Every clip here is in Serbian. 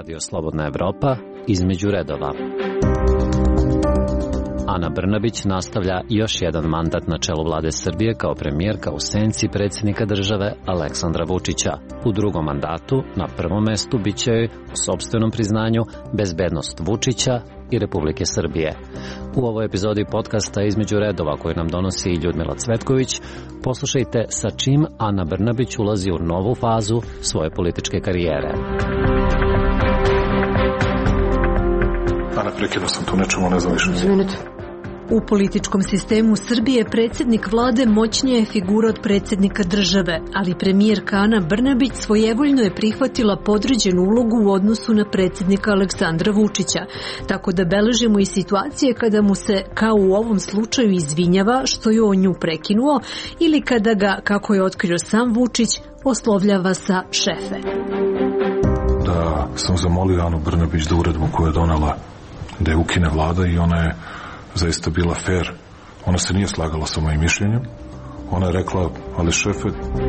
Radio Slobodna Evropa, između redova. Ana Brnabić nastavlja još jedan mandat na čelu vlade Srbije kao premijerka u senci predsjednika države Aleksandra Vučića. U drugom mandatu na prvom mestu biće joj, u sopstvenom priznanju, bezbednost Vučića i Republike Srbije. U ovoj epizodi podcasta Između redova koju nam donosi Ljudmila Cvetković, poslušajte sa čim Ana Brnabić ulazi u novu fazu svoje političke karijere. Ana, prekinuo sam tu nečemu, ne znam više. Izvinite. U političkom sistemu Srbije predsjednik vlade moćnija je figura od predsjednika države, ali premijerka Ana Brnabić svojevoljno je prihvatila podređenu ulogu u odnosu na predsjednika Aleksandra Vučića, tako da beležimo i situacije kada mu se, kao u ovom slučaju, izvinjava što je on nju prekinuo ili kada ga, kako je otkrio sam Vučić, oslovljava sa šefe. Da sam zamolio Anu Brnabić da uredbu koju je donela da je ukine vlada i ona je zaista bila fair. Ona se nije slagala sa mojim mišljenjem. Ona je rekla, ali šefe...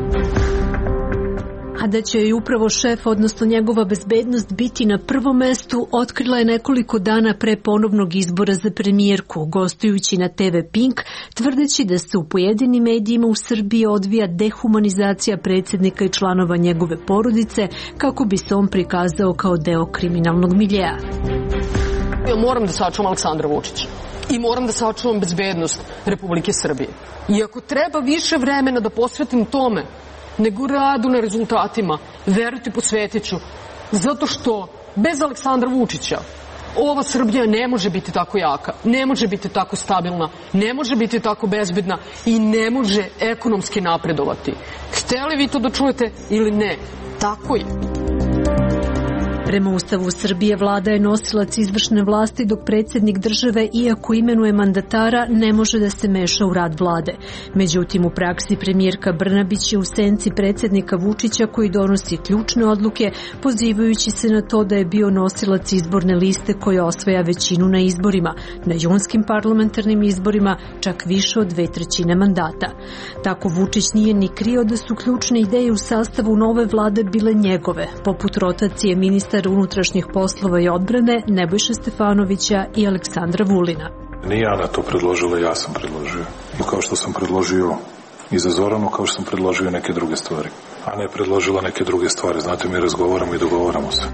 A da će joj upravo šef, odnosno njegova bezbednost, biti na prvom mestu, otkrila je nekoliko dana pre ponovnog izbora za premijerku, gostujući na TV Pink, tvrdeći da se u pojedinim medijima u Srbiji odvija dehumanizacija predsjednika i članova njegove porodice, kako bi se on prikazao kao deo kriminalnog miljea. Ja moram da sačuvam Aleksandra Vučića i moram da sačuvam bezbednost Republike Srbije. I ako treba više vremena da posvetim tome nego radu na rezultatima, verujte, posvetit ću. Zato što bez Aleksandra Vučića ova Srbija ne može biti tako jaka, ne može biti tako stabilna, ne može biti tako bezbedna i ne može ekonomski napredovati. Hteli vi to da čujete ili ne? Tako je. Prema Ustavu Srbije, vlada je nosilac izvršne vlasti, dok predsjednik države, iako imenuje mandatara, ne može da se meša u rad vlade. Međutim, u praksi premijerka Brnabić je u senci predsjednika Vučića, koji donosi ključne odluke, pozivajući se na to da je bio nosilac izborne liste koja osvaja većinu na izborima, na junskim parlamentarnim izborima čak više od 2/3 mandata. Tako Vučić nije ni krio da su ključne ideje u sastavu nove vlade bile njegove, poput rotacije ministra unutrašnjih poslova i odbrane Nebojše Stefanovića i Aleksandra Vulina. Nije Ana to predložila, ja sam predložio. I kao što sam predložio i za Zoranu, kao što sam predložio neke druge stvari. Ana je predložila neke druge stvari. Znate, mi razgovaramo i dogovaramo se.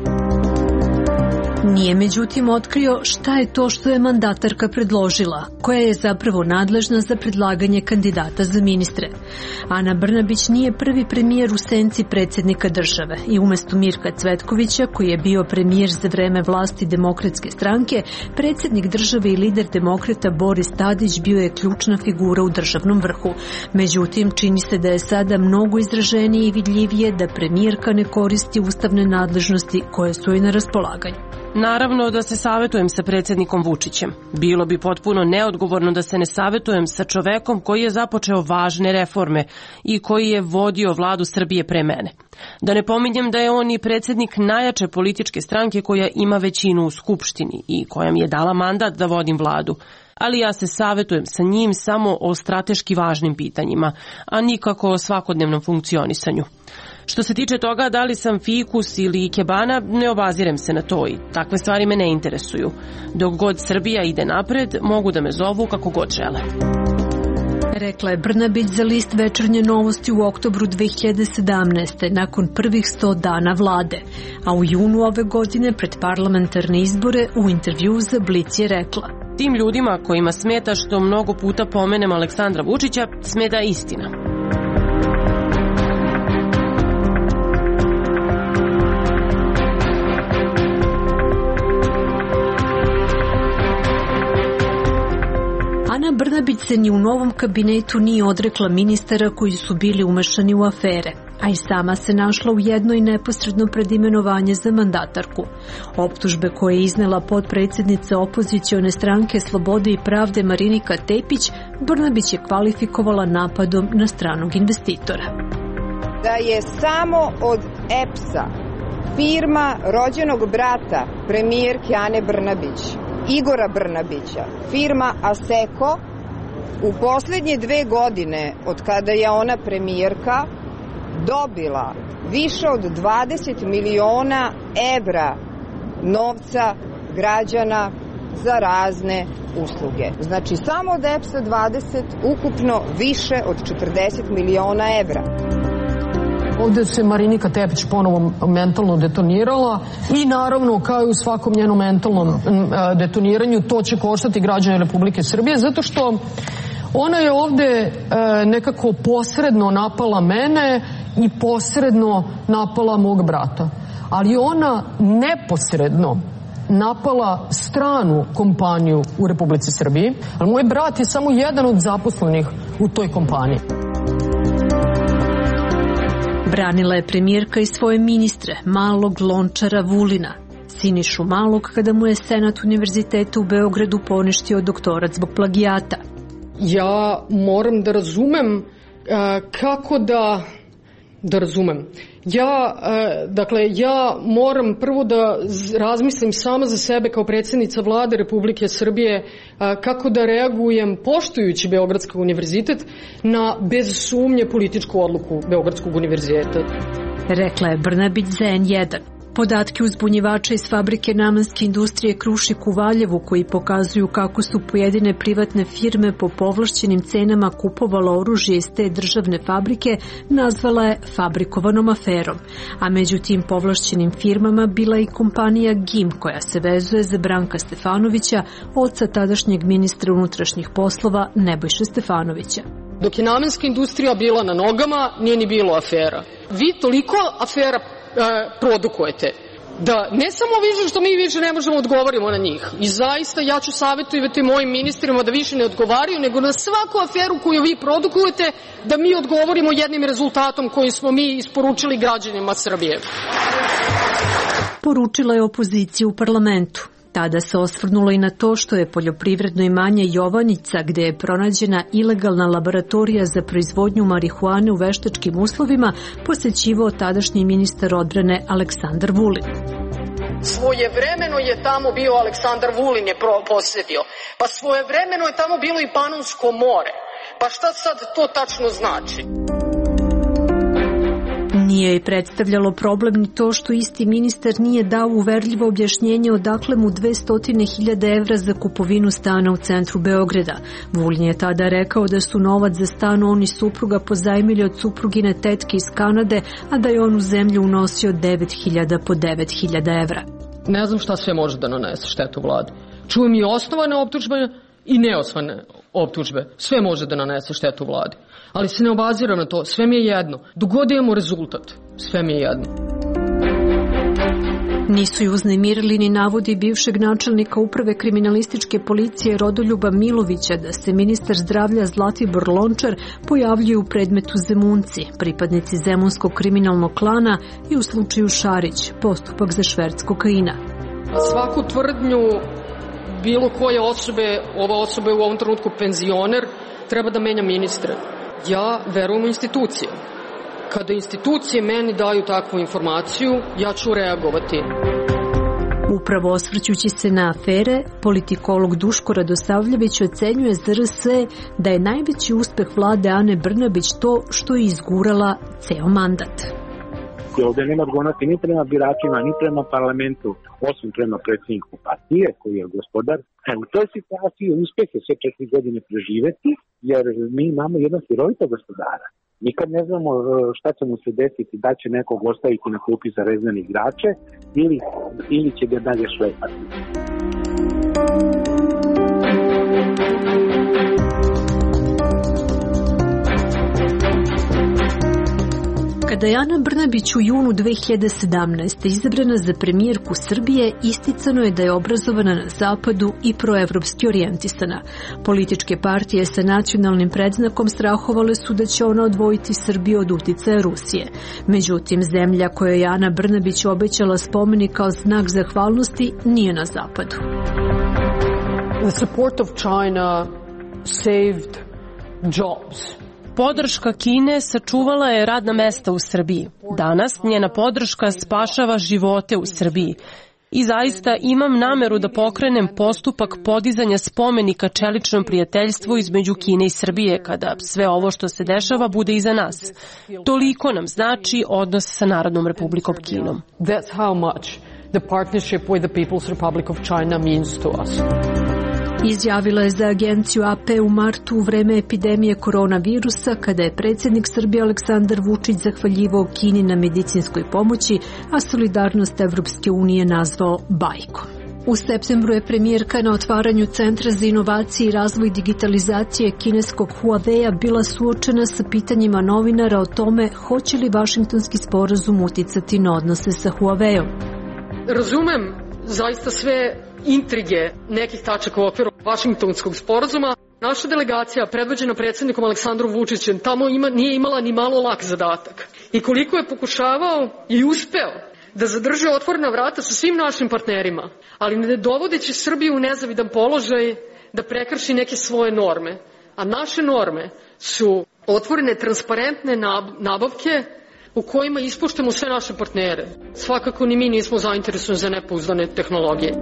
Nije međutim otkrio šta je to što je mandatarka predložila, koja je zapravo nadležna za predlaganje kandidata za ministre. Ana Brnabić nije prvi premijer u senci predsjednika države i umjesto Mirka Cvetkovića, koji je bio premijer za vreme vlasti Demokratske stranke, predsjednik države i lider demokrata Boris Tadić bio je ključna figura u državnom vrhu. Međutim, čini se da je sada mnogo izraženije i vidljivije da premijerka ne koristi ustavne nadležnosti koje su joj na raspolaganju. Naravno da se savjetujem sa predsjednikom Vučićem. Bilo bi potpuno neodgovorno da se ne savjetujem sa čovekom koji je započeo važne reforme i koji je vodio vladu Srbije pre mene. Da ne pominjem da je on i predsjednik najjače političke stranke koja ima većinu u Skupštini i koja mi je dala mandat da vodim vladu. Ali ja se savjetujem sa njim samo o strateški važnim pitanjima, a nikako o svakodnevnom funkcionisanju. Što se tiče toga da li sam fikus ili ikebana, ne obazirem se na to i takve stvari me ne interesuju. Dok god Srbija ide napred, mogu da me zovu kako god žele. Rekla je Brnabić za list Večernje novosti u oktobru 2017. nakon prvih 100 dana vlade. A u junu ove godine pred parlamentarne izbore u intervjuu za Blic je rekla: tim ljudima kojima smeta što mnogo puta pomenem Aleksandra Vučića, smeta istina. Ana Brnabić se ni u novom kabinetu nije odrekla ministara koji su bili umešani u afere, a i sama se našla u jednoj neposredno pred imenovanje za mandatarku. Optužbe koje je iznela potpredsjednica opozicione stranke Slobode i pravde Marinika Tepić, Brnabić je kvalifikovala napadom na stranog investitora. Da je samo od EPS-a, firma rođenog brata premijerke Ane Brnabić, Igora Brnabića, firma Aseko, u posljednje 2 godine od kada je ona premijerka dobila više od 20 miliona evra novca građana za razne usluge. Znači, samo od EPS-a 20, ukupno više od 40 miliona evra. Ovde se Marinika Tepić ponovo mentalno detonirala i naravno, kao i u svakom njenom mentalnom detoniranju, to će koštati građane Republike Srbije, zato što ona je ovde nekako posredno napala mene i posredno napala mog brata. Ali ona neposredno napala stranu kompaniju u Republici Srbiji, ali moj brat je samo jedan od zaposlenih u toj kompaniji. Branila je premijerka i svoje ministre, Malog, Lončara, Vulina. Sinišu Malog kada mu je Senat Univerziteta u Beogradu poništio doktorat zbog plagijata. Ja moram da razumem kako da razumem. Ja moram prvo da razmislim sama za sebe kao predsjednica Vlade Republike Srbije kako da reagujem poštujući Beogradski univerzitet na bez sumnje političku odluku Beogradskog univerziteta. Rekla je Brnabić za N1. Podatke uzbunjivača iz fabrike namenske industrije Krušik u Valjevu koji pokazuju kako su pojedine privatne firme po povlašćenim cenama kupovala oružje iz te državne fabrike nazvala je fabrikovanom aferom. A među tim povlašćenim firmama bila i kompanija GIM koja se vezuje za Branka Stefanovića, oca tadašnjeg ministra unutrašnjih poslova Nebojše Stefanovića. Dok je namenska industrija bila na nogama, nije ni bilo afera. Vi toliko afera produkujete da ne samo više što mi više ne možemo odgovorimo na njih. I zaista ja ću savjetovati mojim ministrima da više ne odgovaraju, nego na svaku aferu koju vi produkujete da mi odgovorimo jednim rezultatom koji smo mi isporučili građanima Srbije. Poručila je opozicija u parlamentu. Tada se osvrnulo i na to što je poljoprivredno imanje Jovanjica, gde je pronađena ilegalna laboratorija za proizvodnju marihuane u veštačkim uslovima, posećivao tadašnji ministar odbrane Aleksandar Vulin. Svojevremeno je tamo bio Aleksandar Vulin je posjetio, pa svojevremeno je tamo bilo i Panonsko more. Pa šta sad to tačno znači? Nije i predstavljalo problem ni to što isti ministar nije dao uverljivo objašnjenje odakle mu 200.000 evra za kupovinu stana u centru Beograda. Vulin je tada rekao da su novac za stan on i supruga pozajmili od suprugine tetke iz Kanade, a da je on u zemlju unosio 9.000 po 9.000 evra. Ne znam šta sve može da nanese štetu vladi. Čujem i osnovane optužbe i neosnovane optužbe. Sve može da nanese štetu vladi. Ali se ne obaziram na to, sve mi je jedno. Dok god imamo rezultat, sve mi je jedno. Nisu ju uznemirili ni navodi bivšeg načelnika uprave kriminalističke policije Rodoljuba Milovića da se ministar zdravlja Zlatibor Lončar pojavljuje u predmetu Zemunci, pripadnici zemunskog kriminalnog klana i u slučaju Šarić, postupak za šverc kokaina. Svaku tvrdnju bilo koje osobe, ova osoba je u ovom trenutku penzioner, treba da menja ministre. Ja verujem u institucije. Kada institucije meni daju takvu informaciju, ja ću reagovati. Upravo osvrćući se na afere, politikolog Duško Radosavljević ocenjuje za RS da je najveći uspeh vlade Ane Brnabić to što je izgurala ceo mandat. Ovde nema odgovornosti ni prema biračima, ni prema parlamentu, osim prema predsjedniku partije koji je gospodar. U toj situaciji uspeh je sve 4 godine preživeti, jer mi imamo jednog heroita gospodara. Nikad ne znamo šta će mu se desiti, da će nekog ostaviti na klupi za rezane igrače ili će ga dalje šlepati. Kada je Ana Brnabić u junu 2017. izabrana za premijerku Srbije, isticano je da je obrazovana na zapadu i proevropski orijentisana. Političke partije sa nacionalnim predznakom strahovale su da će ona odvojiti Srbiju od uticaja Rusije. Međutim, zemlja kojoj je Ana Brnabić obećala spomenik kao znak zahvalnosti nije na zapadu. The support of China saved jobs. Podrška Kine sačuvala je radna mesta u Srbiji. Danas njena podrška spašava živote u Srbiji. I zaista imam nameru da pokrenem postupak podizanja spomenika čeličnom prijateljstvu između Kine i Srbije kada sve ovo što se dešava bude iza nas. Toliko nam znači odnos sa Narodnom Republikom Kinom. That's how much the partnership with the People's Republic of China means to us. Izjavila je za agenciju AP u martu u vreme epidemije koronavirusa, kada je predsjednik Srbije Aleksandar Vučić zahvaljivao Kini na medicinskoj pomoći, a solidarnost Evropske unije nazvao bajkom. U septembru je premijerka na otvaranju Centra za inovacije i razvoj digitalizacije kineskog Huawei-a bila suočena sa pitanjima novinara o tome hoće li Vašingtonski sporazum uticati na odnose sa Huawei-om. Razumem zaista sve intrige nekih tačaka u okviru Vašingtonskog sporazuma. Naša delegacija, predvođena predsjednikom Aleksandrom Vučićem, tamo nije imala ni malo lak zadatak. I koliko je pokušavao i uspeo da zadrži otvorena vrata sa svim našim partnerima, ali ne dovodeći Srbiju u nezavidan položaj da prekrši neke svoje norme. A naše norme su otvorene, transparentne nabavke u kojima ispuštamo sve naše partnere. Svakako ni mi nismo zainteresovani za nepouzdane tehnologije.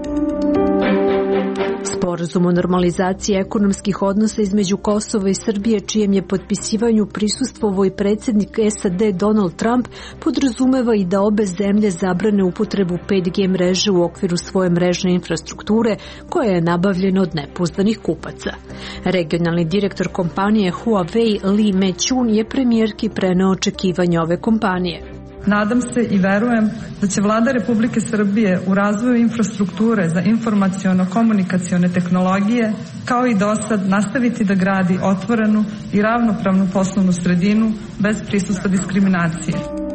Sporazum o normalizaciji ekonomskih odnosa između Kosova i Srbije, čijem je potpisivanju prisustvovao i predsjednik SAD Donald Trump, podrazumeva i da obe zemlje zabrane upotrebu 5G mreže u okviru svoje mrežne infrastrukture, koja je nabavljena od nepouzdanih kupaca. Regionalni direktor kompanije Huawei Li Mechun je premijerki preneo očekivanja ove kompanije. Nadam se i verujem da će Vlada Republike Srbije u razvoju infrastrukture za informaciono-komunikacione tehnologije, kao i dosad, nastaviti da gradi otvorenu i ravnopravnu poslovnu sredinu bez prisustva diskriminacije.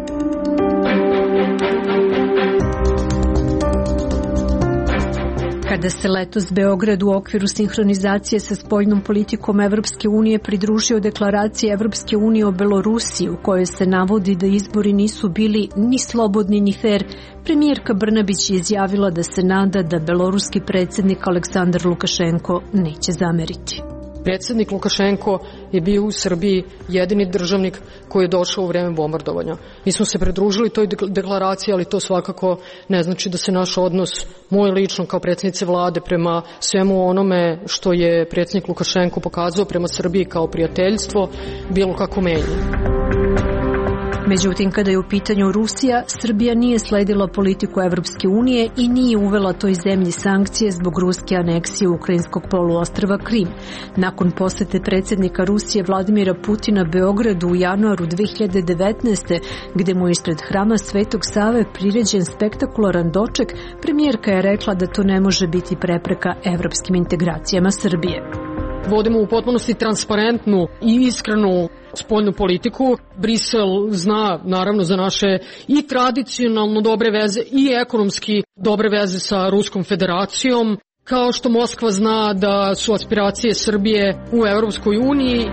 Kada se letos Beograd u okviru sinhronizacije sa spoljnom politikom Evropske unije pridružio deklaraciji Evropske unije o Belorusiji, u kojoj se navodi da izbori nisu bili ni slobodni ni fer, premijerka Brnabić je izjavila da se nada da beloruski predsjednik Aleksandar Lukašenko neće zameriti. Predsjednik Lukašenko je bio u Srbiji jedini državnik koji je došao u vreme bombardovanja. Mi smo se pridružili toj deklaraciji, ali to svakako ne znači da se naš odnos, moj lično kao predsjednice vlade, prema svemu onome što je predsjednik Lukašenko pokazao prema Srbiji kao prijateljstvo, bilo kako menja. Međutim, kada je u pitanju Rusija, Srbija nije sledila politiku Evropske unije i nije uvela toj zemlji sankcije zbog ruske aneksije ukrajinskog poluostrva Krim. Nakon posete predsjednika Rusije Vladimira Putina Beogradu u januaru 2019. gde mu je ispred hrama Svetog Save priređen spektakularan doček, premijerka je rekla da to ne može biti prepreka evropskim integracijama Srbije. Vodimo u potpunosti transparentnu i iskrenu spoljnu politiku. Brisel zna naravno za naše i tradicionalno dobre veze i ekonomski dobre veze sa Ruskom federacijom, kao što Moskva zna da su aspiracije Srbije u Evropskoj uniji.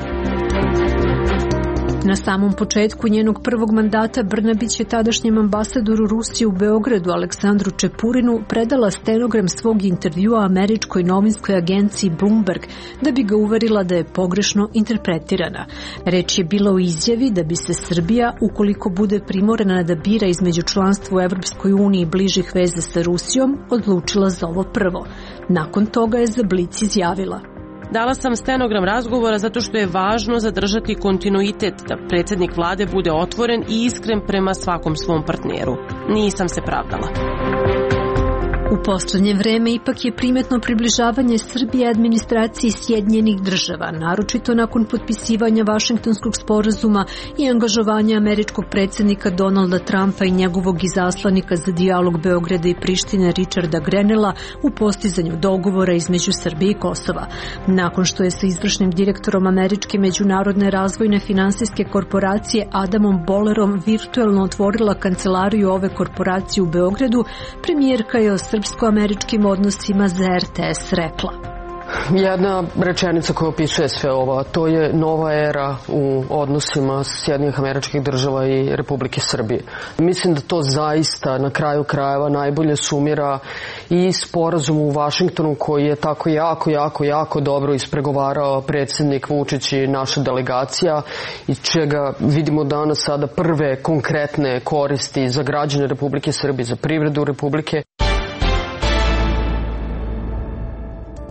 Na samom početku njenog prvog mandata Brnabić je tadašnjem ambasadoru Rusije u Beogradu Aleksandru Čepurinu predala stenogram svog intervjua američkoj novinskoj agenciji Bloomberg da bi ga uverila da je pogrešno interpretirana. Reč je bila o izjavi da bi se Srbija, ukoliko bude primorana da bira između članstva u Evropskoj uniji i bližih veza sa Rusijom, odlučila za ovo prvo. Nakon toga je za Blic izjavila: Dala sam stenogram razgovora zato što je važno zadržati kontinuitet, da predsjednik vlade bude otvoren i iskren prema svakom svom partneru. Nisam se pravdala. U poslednje vreme ipak je primetno približavanje Srbije administraciji Sjedinjenih država, naročito nakon potpisivanja Vašingtonskog sporazuma i angažovanja američkog predsjednika Donalda Trumpa i njegovog izaslanika za dijalog Beograda i Prištine Richarda Grenella u postizanju dogovora između Srbije i Kosova. Nakon što je sa izvršnim direktorom Američke međunarodne razvojne finansijske korporacije Adamom Bollerom virtuelno otvorila kancelariju ove korporacije u Beogradu, premijerka je o srpsko-američkim odnosima za RTS rekla: Jedna rečenica koja opisuje sve ovo, to je nova era u odnosima Sjedinjenih Američkih Država i Republike Srbije. Mislim da to zaista na kraju krajeva najbolje sumira i sporazum u Vašingtonu koji je tako jako dobro ispregovarao predsjednik Vučić i naša delegacija i čega vidimo danas sada prve konkretne koristi za građane Republike Srbije, za privredu Republike.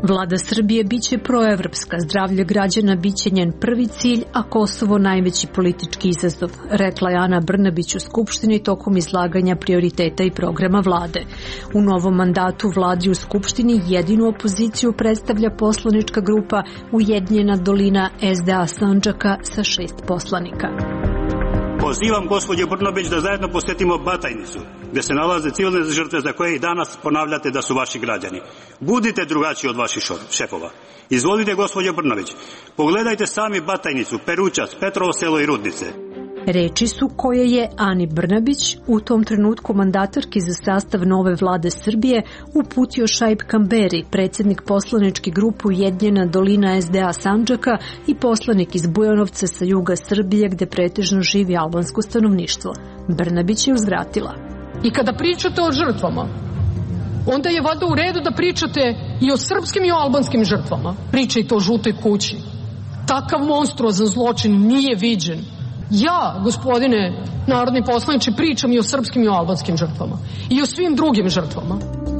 Vlada Srbije biće proevropska, zdravlje građana biće njen prvi cilj, a Kosovo najveći politički izazov, rekla je Ana Brnabić u Skupštini tokom izlaganja prioriteta i programa vlade. U novom mandatu vladi u Skupštini jedinu opoziciju predstavlja poslanička grupa Ujedinjena dolina SDA Sandžaka sa 6 poslanika. Pozivam gospođu Brnabić da zajedno posetimo Batajnicu, gde se nalaze civilne žrtve za koje i danas ponavljate da su vaši građani. Budite drugačiji od vaših šefova. Izvolite, gospođo Brnabić, pogledajte sami Batajnicu, Perućac, Petrovo Selo i Rudnice. Reči su koje je Ani Brnabić, u tom trenutku mandatarki za sastav nove vlade Srbije, uputio Šaip Kamberi, predsjednik poslaničke grupe Ujedinjena dolina SDA Sandžaka i poslanik iz Bujanovca sa juga Srbije gde pretežno živi albansko stanovništvo. Brnabić je uzvratila. I kada pričate o žrtvama, onda je valjda u redu da pričate i o srpskim i o albanskim žrtvama. Pričajte o žutoj kući. Takav monstruozan zločin nije viđen. Ja, gospodine narodni poslaniče, pričam i o srpskim i o albanskim žrtvama. I o svim drugim žrtvama.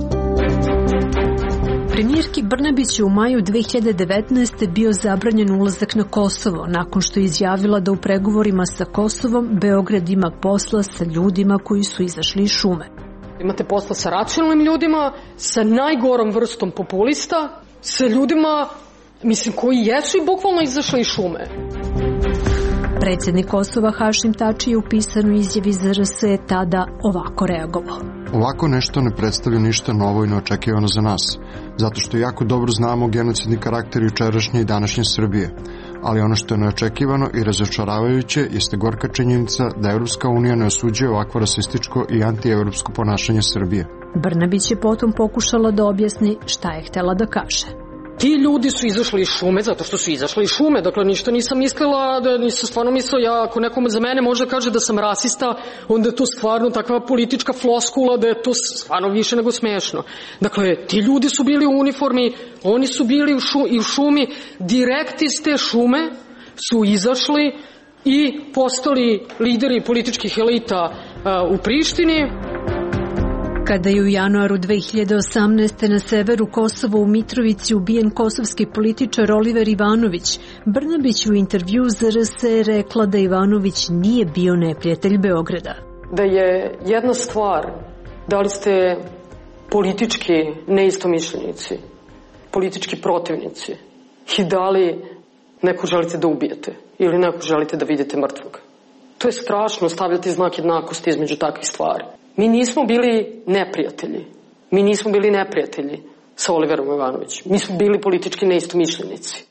Premijerki Brnabić je u maju 2019. bio zabranjen ulazak na Kosovo, nakon što je izjavila da u pregovorima sa Kosovom Beograd ima posla sa ljudima koji su izašli iz šume. Imate posla sa racionalnim ljudima, sa najgorom vrstom populista, sa ljudima, koji jesu i bukvalno izašli iz šume. Predsjednik Kosova Hašim Tači je u pisanoj izjavi za RS je tada ovako reagovao. Ovako nešto ne predstavlja ništa novo i neočekivano za nas, zato što jako dobro znamo genocidni karakter jučerašnje i današnje Srbije. Ali ono što je neočekivano i razočaravajuće jeste gorka činjenica da Evropska unija ne osuđuje ovakvo rasističko i antievropsko ponašanje Srbije. Brnabić je potom pokušala da objasni šta je htela da kaže. Ti ljudi su izašli iz šume zato što su izašli iz šume. Dakle, ništa nisam mislila, nisam stvarno mislila, ako nekome za mene može kaže da sam rasista, onda je to stvarno takva politička floskula da je to stvarno više nego smešno. Dakle, ti ljudi su bili u uniformi, oni su bili u šumi, direkt iz te šume su izašli i postali lideri političkih elita u Prištini. Kada je u januaru 2018. na severu Kosova u Mitrovici ubijen kosovski političar Oliver Ivanović, Brnabić u intervju za RS je rekla da Ivanović nije bio neprijatelj Beograda. Da je jedna stvar, da li ste politički neistomišljenici, politički protivnici i da li nekog želite da ubijete ili nekog želite da vidite mrtvog. To je strašno stavljati znak jednakosti između takvih stvari. Mi nismo bili neprijatelji. Mi nismo bili neprijatelji sa Oliverom Ivanovićem. Mi smo bili politički neistomišljenici.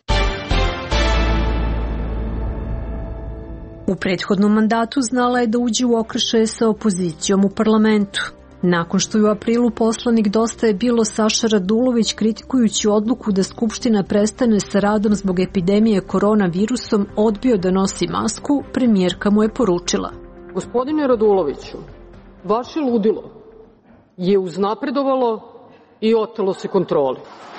U prethodnom mandatu znala je da uđe u okršaje sa opozicijom u parlamentu. Nakon što je u aprilu poslanik Dosta je bilo Saša Radulović kritikujući odluku da Skupština prestane sa radom zbog epidemije koronavirusom odbio da nosi masku, premijerka mu je poručila. Gospodine Raduloviću, vaše ludilo je uznapredovalo i otelo se kontroli.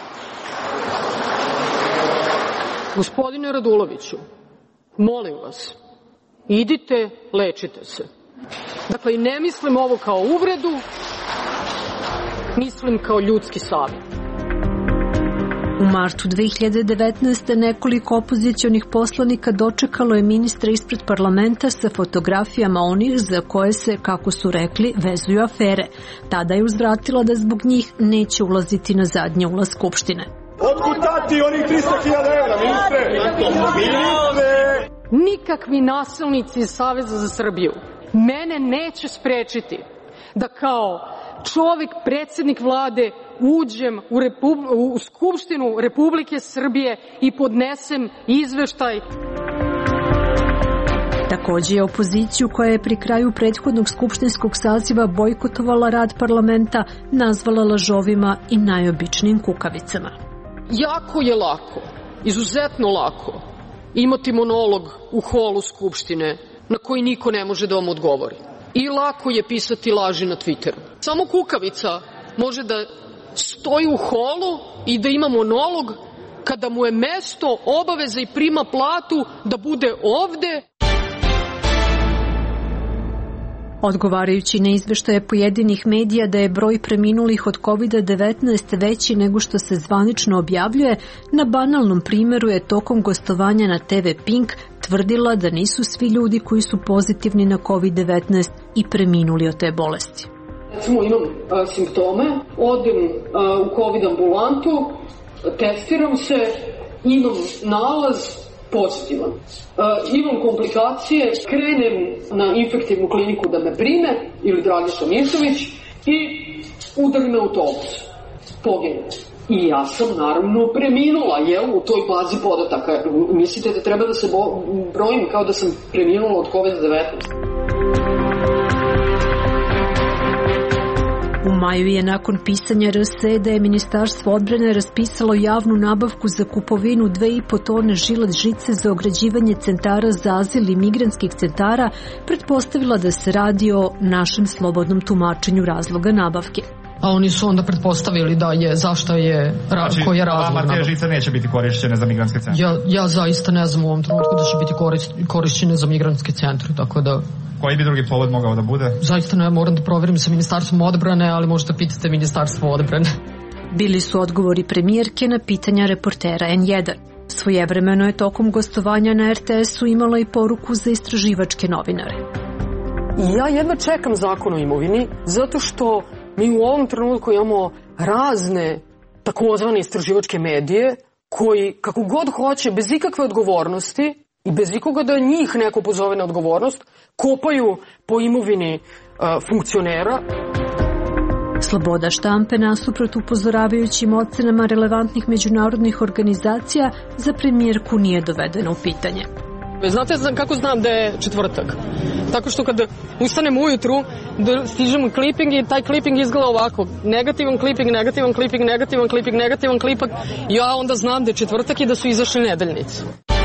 Gospodine Raduloviću, molim vas, idite, lečite se. Dakle, ne mislim ovo kao uvredu, mislim kao ljudski savjet. U martu 2019. nekoliko opozicionih poslanika dočekalo je ministra ispred parlamenta sa fotografijama onih za koje se, kako su rekli, vezuju afere. Tada je uzvratila da zbog njih neće ulaziti na zadnji ulaz Skupštine. Otkud dati onih 300.000 evra, ministre? Nikakvi nasilnici iz Saveza za Srbiju mene neće sprečiti da kao čovek, predsjednik vlade, uđem u Skupštinu Republike Srbije i podnesem izveštaj. Takođe je opoziciju koja je pri kraju prethodnog skupštinskog saziva bojkotovala rad parlamenta nazvala lažovima i najobičnijim kukavicama. Jako je lako, izuzetno lako, imati monolog u holu Skupštine na koji niko ne može da vam odgovori. I lako je pisati laži na Twitteru. Samo kukavica može da stoji u holu i da ima monolog kada mu je mesto, obaveza i prima platu da bude ovde. Odgovarajući na izveštaje pojedinih medija da je broj preminulih od COVID-19 veći nego što se zvanično objavljuje, na banalnom primjeru je tokom gostovanja na TV Pink tvrdila da nisu svi ljudi koji su pozitivni na COVID-19 i preminuli od te bolesti. Recimo imam simptome, odem u COVID ambulantu, testiram se, imam nalaz pozitivan. Imam komplikacije, krenem na infektivnu kliniku da me prime, ili Dragiša Mišović, i udari me autobus. Poginem. I ja sam naravno preminula, u toj bazi podataka. Mislite da treba da se brojim kao da sam preminula od COVID-19? U maju je nakon pisanja RSE da je Ministarstvo odbrane raspisalo javnu nabavku za kupovinu 2,5 tone žilet žice za ograđivanje centara za azil i migrantskih centara, pretpostavila da se radi o našem slobodnom tumačenju razloga nabavke. A oni su onda pretpostavili da je, zašto je, koji je razlog nabavke. Te žice neće biti korišćene za migrantske centre? Ja zaista ne znam u ovom trenutku da će biti korišćene za migrantske centre, tako da... Koji bi drugi povod mogao da bude? Zaista ne, moram da proverim sa Ministarstvom odbrane, ali možete pitati Ministarstvo odbrane. Bili su odgovori premijerke na pitanja reportera N1. Svojevremeno je tokom gostovanja na RTS-u imala i poruku za istraživačke novinare. Ja jedva čekam zakon o imovini, zato što mi u ovom trenutku imamo razne takozvane istraživačke medije koji, kako god hoće, bez ikakve odgovornosti i bez ikoga da njih neko pozove na odgovornost, kopaju po imovini funkcionera. Sloboda štampe, nasuprot upozoravajućim ocenama relevantnih međunarodnih organizacija, za premijerku nije dovedena u pitanje. Znate kako znam da je četvrtak? Tako što kada ustanem ujutru, stižem kliping i taj kliping izgleda ovako. Negativan kliping, negativan kliping, negativan kliping, negativan kliping. Ja onda znam da je četvrtak i da su izašle nedeljnice.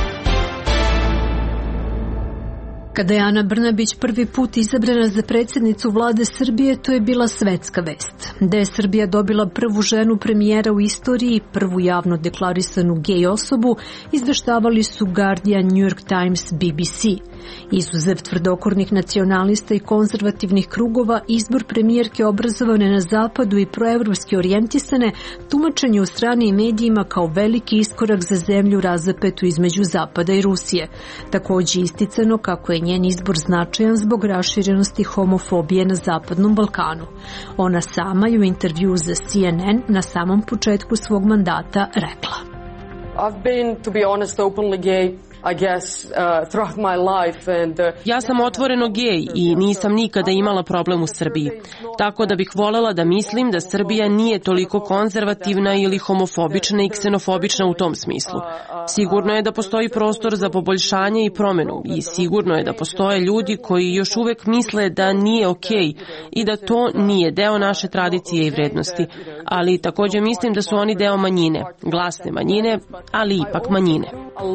Kada je Ana Brnabić prvi put izabrana za predsjednicu vlade Srbije, to je bila svetska vest. Da je Srbija dobila prvu ženu premijera u istoriji, prvu javno deklarisanu gej osobu, izveštavali su Guardian, New York Times, BBC. Izuzev tvrdokornih nacionalista i konzervativnih krugova, izbor premijerke obrazovane na zapadu i proevropski orijentisane tumačen je u strani i medijima kao veliki iskorak za zemlju razapetu između Zapada i Rusije. Također isticano kako je njen izbor značajan zbog raširenosti homofobije na Zapadnom Balkanu. Ona sama je u intervju za CNN na samom početku svog mandata rekla: I've been, to be honest, openly gay, I guess, throughout my life and... Ja sam otvoreno gej i nisam nikada imala problem u Srbiji. Tako da bih volela da mislim da Srbija nije toliko konzervativna ili homofobična i ksenofobična u tom smislu. Sigurno je da postoji prostor za poboljšanje i promenu i sigurno je da postoje ljudi koji još uvek misle da nije okej i da to nije deo naše tradicije i vrednosti. Ali također mislim da su oni deo manjine, glasne manjine, ali ipak manjine.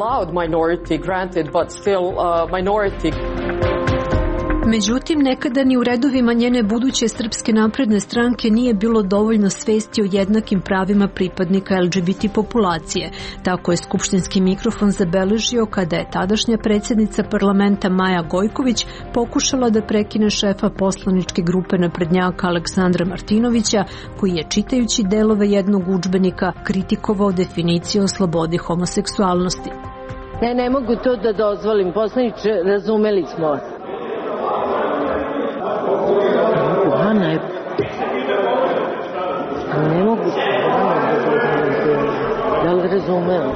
Međutim, nekada ni u redovima njene buduće Srpske napredne stranke nije bilo dovoljno svesti o jednakim pravima pripadnika LGBT populacije. Tako je skupštinski mikrofon zabeležio kada je tadašnja predsjednica parlamenta Maja Gojković pokušala da prekine šefa poslaničke grupe naprednjaka Aleksandra Martinovića, koji je čitajući delove jednog udžbenika kritikovao definiciju o slobodi homoseksualnosti. Ne mogu to da dozvolim, poslaniče, razumeli smo vas. Ne mogu da li razumem.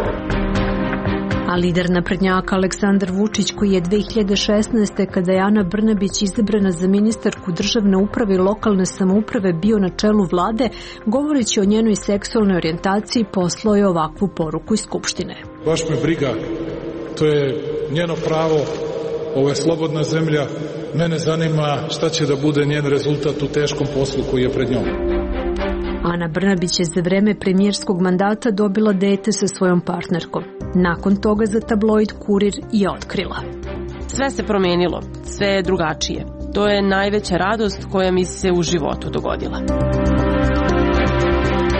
A lider naprednjaka Aleksandar Vučić, koji je 2016. kada je Ana Brnabić izabrana za ministarku državne uprave i lokalne samouprave bio na čelu vlade, govoreći o njenoj seksualnoj orijentaciji, poslao je ovakvu poruku iz Skupštine. Baš me briga, to je njeno pravo, ovo je slobodna zemlja, mene zanima šta će da bude njen rezultat u teškom poslu koji je pred njom. Ana Brnabić je za vreme premijerskog mandata dobila dete sa svojom partnerkom. Nakon toga za tabloid Kurir je otkrila: sve se promenilo, sve je drugačije. To je najveća radost koja mi se u životu dogodila.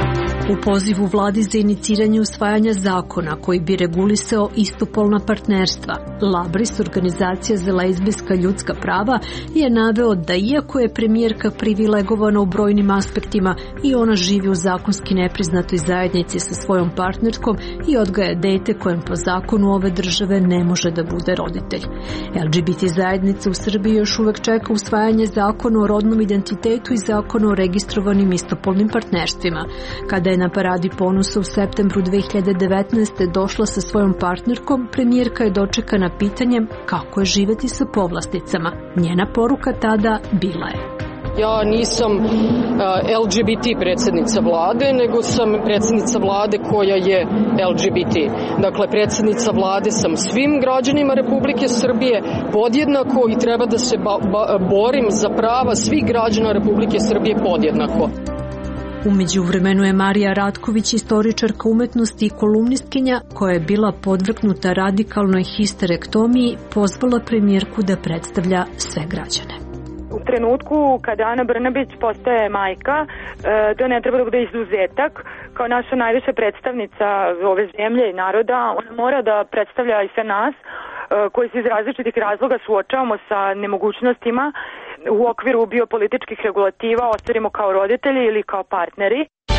U pozivu vladi za iniciranje usvajanja zakona koji bi regulisao istopolna partnerstva, Labris, organizacija za lezbijska ljudska prava, je naveo da iako je premijerka privilegovana u brojnim aspektima i ona živi u zakonski nepriznatoj zajednici sa svojom partnerkom i odgaja dete kojem po zakonu ove države ne može da bude roditelj. LGBT zajednica u Srbiji još uvek čeka usvajanje zakona o rodnom identitetu i zakona o registrovanim istopolnim partnerstvima. Kada je na Paradi ponosa u septembru 2019. došla sa svojom partnerkom, premijerka je dočekana pitanjem kako je živeti sa povlasticama. Njena poruka tada bila je: ja nisam LGBT predsjednica vlade, nego sam predsjednica vlade koja je LGBT. Dakle, predsjednica vlade sam svim građanima Republike Srbije podjednako i treba da se borim za prava svih građana Republike Srbije podjednako. U međuvremenu je Marija Ratković, istoričarka umetnosti i kolumnistkinja koja je bila podvrgnuta radikalnoj histerektomiji, pozvala premijerku da predstavlja sve građane. U trenutku kada Ana Brnabić postaje majka, to ne treba da bude izuzetak. Kao naša najviša predstavnica ove zemlje i naroda, ona mora da predstavlja i sve nas koji se iz različitih razloga suočavamo sa nemogućnostima u okviru biopolitičkih regulativa ostvarimo kao roditelji ili kao partneri.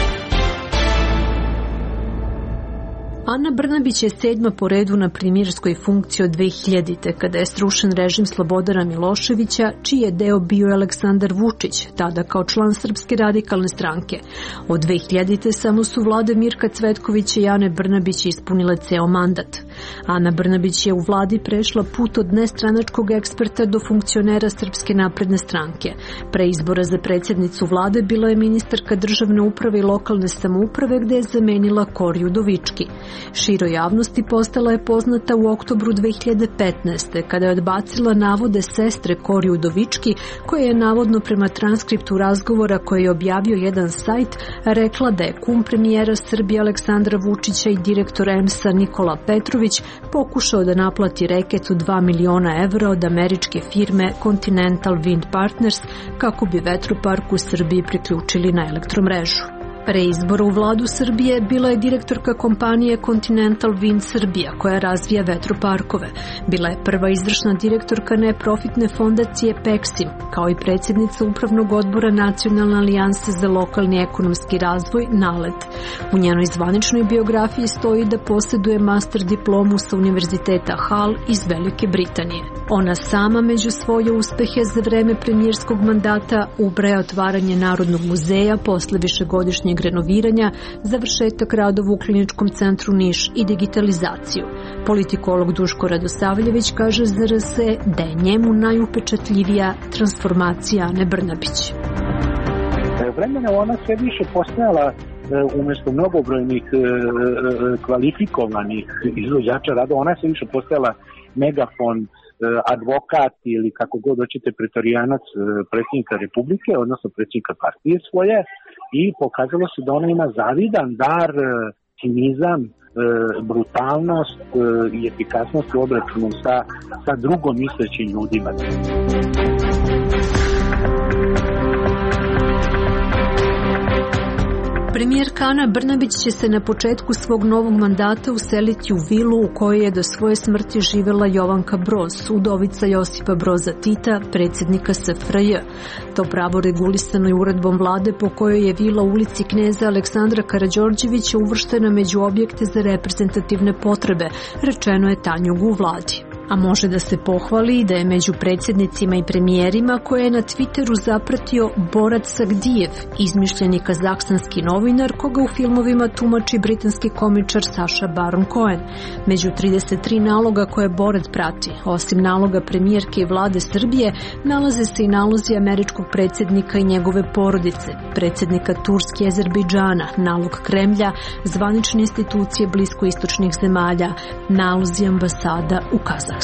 Ana Brnabić je 7. po redu na premijerskoj funkciji od 2000. kada je srušen režim Slobodana Miloševića, čiji je deo bio Aleksandar Vučić, tada kao član Srpske radikalne stranke. Od 2000. samo su vlade Mirka Cvetkovića i Ane Brnabić ispunile ceo mandat. Ana Brnabić je u vladi prešla put od nestranačkog eksperta do funkcionera Srpske napredne stranke. Pre izbora za predsjednicu vlade bila je ministarka državne uprave i lokalne samouprave gde je zamenila Koriju Udovički. Široj javnosti postala je poznata u oktobru 2015. kada je odbacila navode sestre Kori Udovički, koja je navodno prema transkriptu razgovora koje je objavio jedan sajt rekla da je kum premijera Srbije Aleksandra Vučića i direktor EMS-a Nikola Petrović pokušao da naplati reket od 2 miliona evra od američke firme Continental Wind Partners kako bi vetropark u Srbiji priključili na elektromrežu. Pre izbora u vladu Srbije bila je direktorka kompanije Continental Wind Srbija koja razvija vetroparkove. Bila je prva izvršna direktorka neprofitne fondacije Peksim, kao i predsjednica upravnog odbora Nacionalne alijanse za lokalni ekonomski razvoj NALED. U njenoj zvaničnoj biografiji stoji da posjeduje master diplomu sa Univerziteta Hull iz Velike Britanije. Ona sama među svoje uspehe za vreme premijerskog mandata ubraja otvaranje Narodnog muzeja posle višegodišnjeg renoviranja, završetak radova u Kliničkom centru Niš i digitalizaciju. Politikolog Duško Radosavljević kaže za RS da je njemu najupečatljivija transformacija Ane Brnabić. Vremena ona sve više postajala umjesto mnogobrojnih kvalifikovanih izvođača rada, ona je sve više postajala megafon, advokat ili kako god hoćete pretorijanac predsjednika Republike, odnosno predsjednika partije svoje, i pokazalo se da ona ima zavidan dar, cinizam, brutalnost i efikasnost u obračunu sa drugom mislećim ljudima. Premijerka Ana Brnabić će se na početku svog novog mandata useliti u vilu u kojoj je do svoje smrti živela Jovanka Broz, udovica Josipa Broza Tita, predsjednika SFRJ. To pravo regulisano je uredbom vlade po kojoj je vila u ulici Kneza Aleksandra Karađorđevića uvrštena među objekte za reprezentativne potrebe, rečeno je Tanjug u vladi. A može da se pohvali da je među predsjednicima i premijerima koje je na Twitteru zapratio Borat Sagdijev, izmišljeni kazahstanski novinar koga u filmovima tumači britanski komičar Saša Baron Cohen. Među 33 naloga koje Borat prati, osim naloga premijerke i vlade Srbije, nalaze se i nalozi američkog predsjednika i njegove porodice, predsjednika Turske i Azerbejdžana, nalog Kremlja, zvanične institucije bliskoistočnih zemalja, nalozi ambasada u Kazahstanu.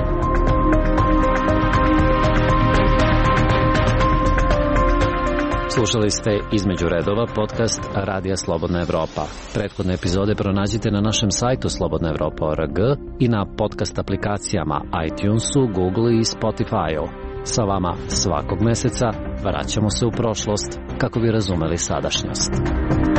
Slušali ste Između redova, podcast Radija Slobodna Evropa. Prethodne epizode pronađite na našem sajtu slobodnaevropa.org i na podcast aplikacijama iTunesu, Google i Spotify-u. Sa vama svakog meseca vraćamo se u prošlost kako bi razumeli sadašnjost.